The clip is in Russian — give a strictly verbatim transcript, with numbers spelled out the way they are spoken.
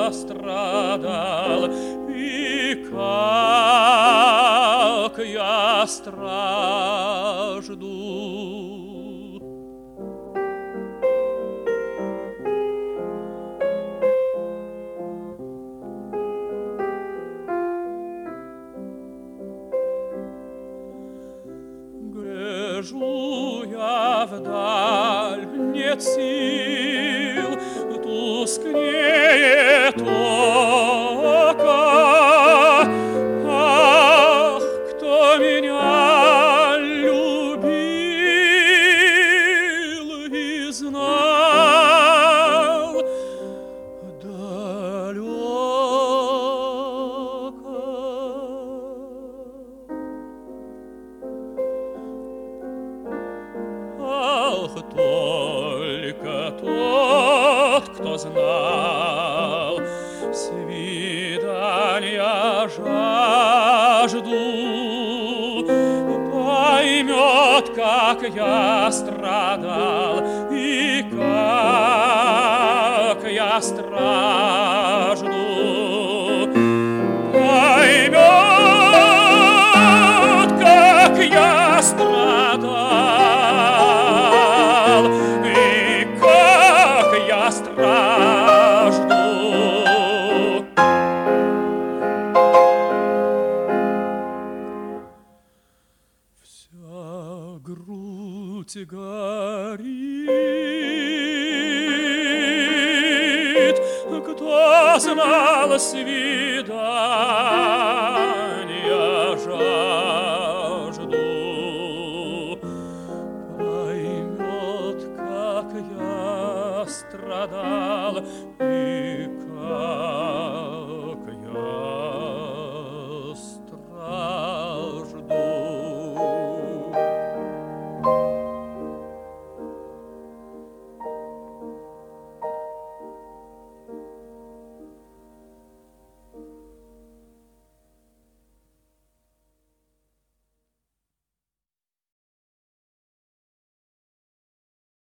я страдал, и как я стражду. Гляжу я вдаль, нет сил, тускнеет око. Ах, кто меня любил и знал далеко. Ах, только тот, кто знал свидания жажду, поймет, как я страдал и как я стражду. Поймет, как я страдал и как я стражду. Вся грудь горит, кто знал свидания жажду, поймет, как я страдал и